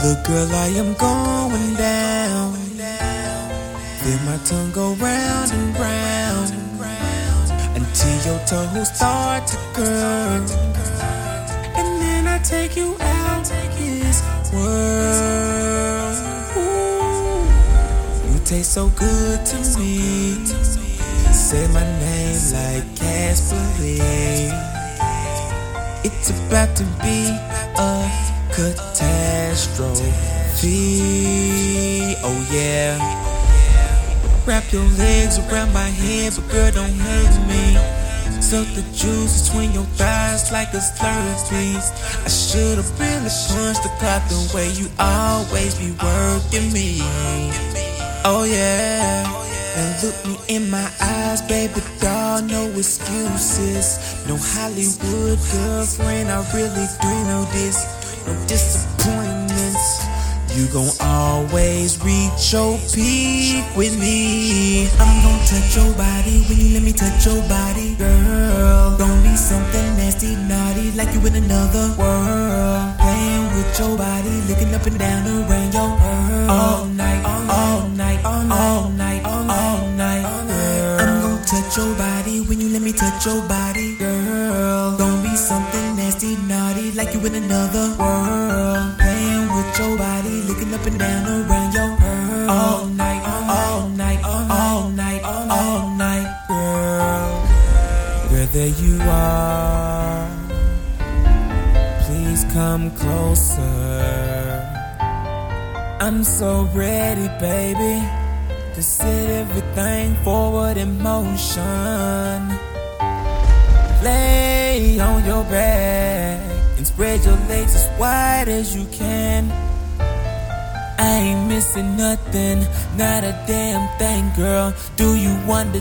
Look, girl, I am going down. Feel my tongue go round and round until your toes start to curl. And then I take you out this world. Ooh, you taste so good to me. Say my name like Casper. It's about to be a catastrophe. Oh yeah. Wrap your legs around my head, but girl, don't hurt me. Suck the juice between your thighs like a Slurpee. I should've really punched the clock the way you always be working me. Oh yeah. And look me in my eyes, baby doll, no excuses. No Hollywood girlfriend, I really do know this. No disappointments. You gon' always reach your peak with me. I'm gon' touch your body when you let me touch your body, girl. Gon' be something nasty, naughty, like you in another world. Playing with your body, looking up and down around your world. All night, all night, all night, all night, girl. I'm gon' touch your body when you let me touch your body, girl. Gon' be something nasty, naughty, like you in another world. Playing with your body, looking up and down around your world. All night, all night, all night, all night, girl. Girl, there you are. Please come closer. I'm so ready, baby, to set everything forward in motion. Lay on your back and spread your legs as wide as you can. I ain't missing nothing, not a damn thing, girl. Do you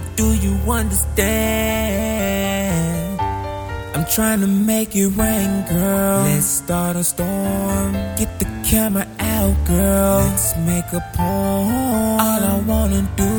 understand? I'm trying to make it rain, girl. Let's start a storm. Get the camera out, girl. Let's make a poem. All I wanna do,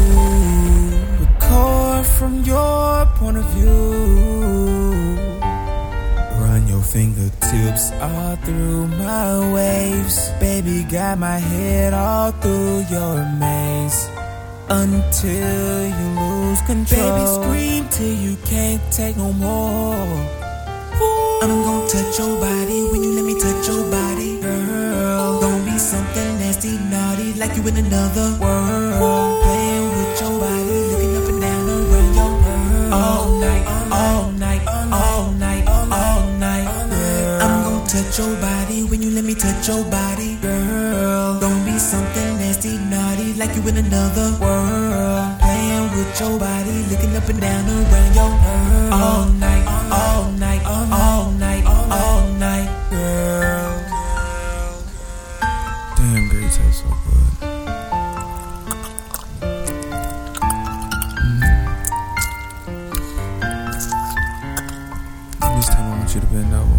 record from your point of view. Run your fingertips all through my waves. Baby, got my head all through your maze. Until you lose control. Baby, scream till you can't take no more. Ooh. I'm gon' touch your body when you let me touch your body, girl. Gon' be something nasty, naughty, like you in another world. Playing with your body, looking up and down around your world. All night, all night, all night, all night, girl. I'm gon' touch your body when you let me touch your body, girl. Gon' be something nasty, naughty, like you in another world. Playing with your body, looking up and down around your world. All night, all night, all night, all night, girl. Damn, girl, you taste so good. This time I want you to bend over.